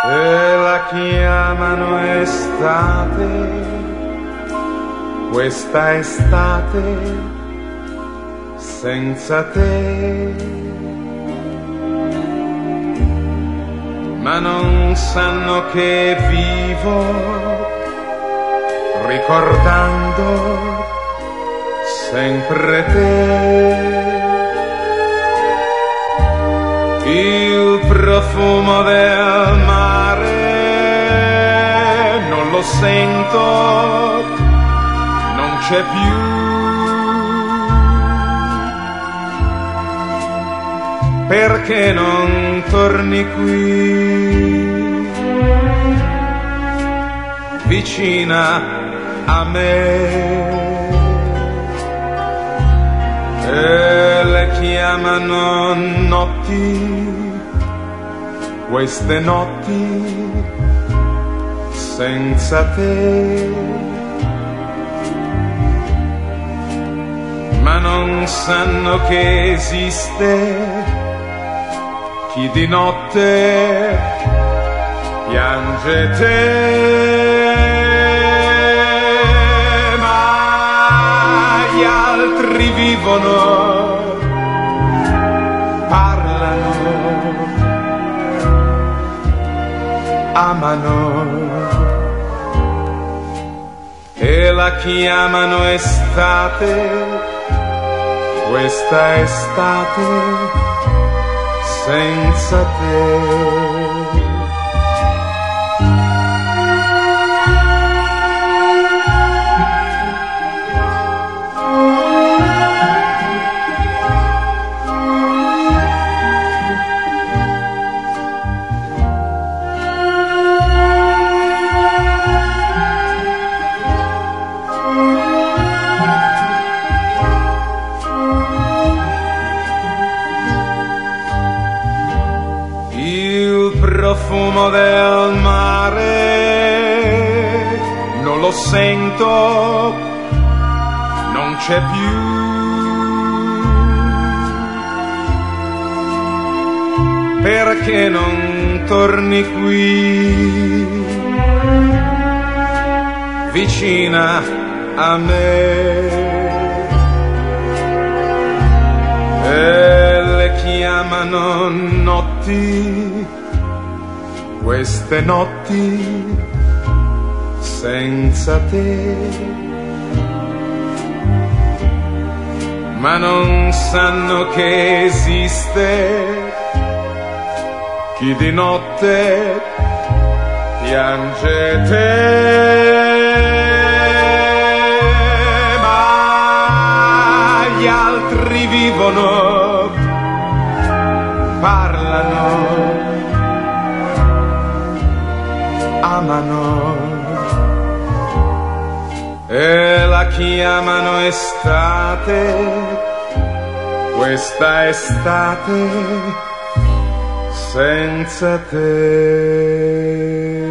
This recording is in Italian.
e la chiamano estate, questa estate senza te, ma non sanno che vivo ricordando sempre te. Il profumo del mare non lo sento, non c'è più. Perché non torni qui, vicina a me? E le chiamano notti, queste notti senza te, ma non sanno che esiste chi di notte piange te, ma gli altri vivono, parlano, amano e la chiamano estate, questa estate senza te. Il profumo del mare non lo sento, non c'è più. Perché non torni qui, vicina a me? E le chiamano notti, queste notti senza te, ma non sanno che esiste chi di notte piange te, ma gli altri vivono, parlano, amano e la chiamano estate, questa estate senza te.